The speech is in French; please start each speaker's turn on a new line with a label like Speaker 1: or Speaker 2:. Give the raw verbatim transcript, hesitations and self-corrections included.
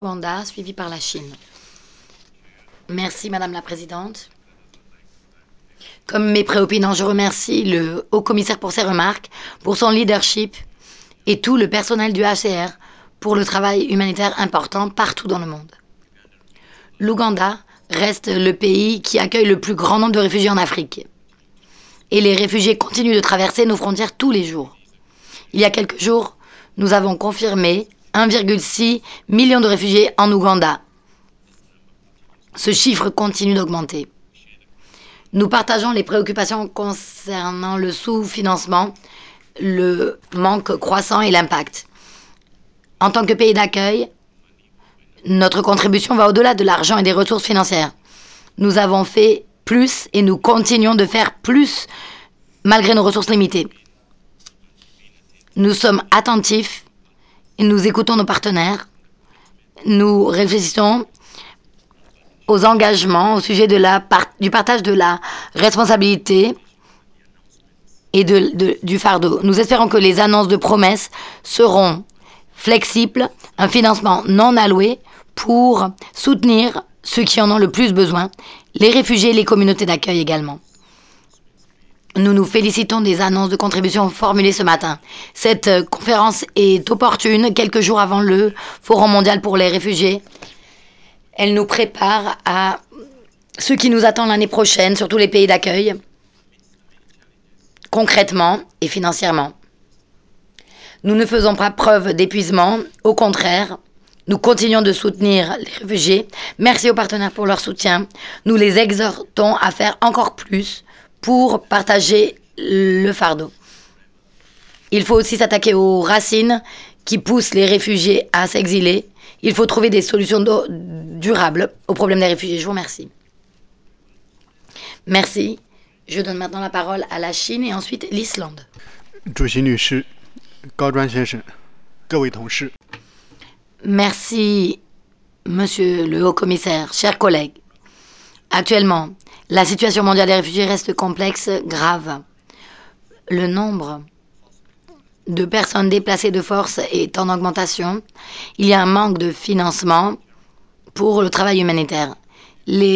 Speaker 1: Rwanda, suivi par la Chine. Merci Madame la Présidente. Comme mes préopinants, je remercie le haut-commissaire pour ses remarques, pour son leadership et tout le personnel du H C R pour le travail humanitaire important partout dans le monde. L'Ouganda reste le pays qui accueille le plus grand nombre de réfugiés en Afrique. Et les réfugiés continuent de traverser nos frontières tous les jours. Il y a quelques jours, nous avons confirmé un virgule six million de réfugiés en Ouganda. Ce chiffre continue d'augmenter. Nous partageons les préoccupations concernant le sous-financement, le manque croissant et l'impact. En tant que pays d'accueil, notre contribution va au-delà de l'argent et des ressources financières. Nous avons fait plus et nous continuons de faire plus malgré nos ressources limitées. Nous sommes attentifs et nous écoutons nos partenaires. Nous réfléchissons aux engagements au sujet de la par- du partage de la responsabilité et de, de, du fardeau. Nous espérons que les annonces de promesses seront flexibles, un financement non alloué pour soutenir ceux qui en ont le plus besoin, les réfugiés et les communautés d'accueil également. Nous nous félicitons des annonces de contribution formulées ce matin. Cette euh, conférence est opportune quelques jours avant le Forum mondial pour les réfugiés. Elle nous prépare à ce qui nous attend l'année prochaine sur tous les pays d'accueil, concrètement et financièrement. Nous ne faisons pas preuve d'épuisement, au contraire, nous continuons de soutenir les réfugiés. Merci aux partenaires pour leur soutien. Nous les exhortons à faire encore plus pour partager le fardeau. Il faut aussi s'attaquer aux racines qui poussent les réfugiés à s'exiler. Il faut trouver des solutions durables aux problèmes des réfugiés. Je vous remercie. Merci. Je donne maintenant la parole à la Chine et ensuite l'Islande.
Speaker 2: 主席女士、高专先生、各位同事，
Speaker 1: Merci, Monsieur le Haut-Commissaire, chers collègues. Actuellement, la situation mondiale des réfugiés reste complexe, grave. Le nombre de personnes déplacées de force est en augmentation. Il y a un manque de financement pour le travail humanitaire. Les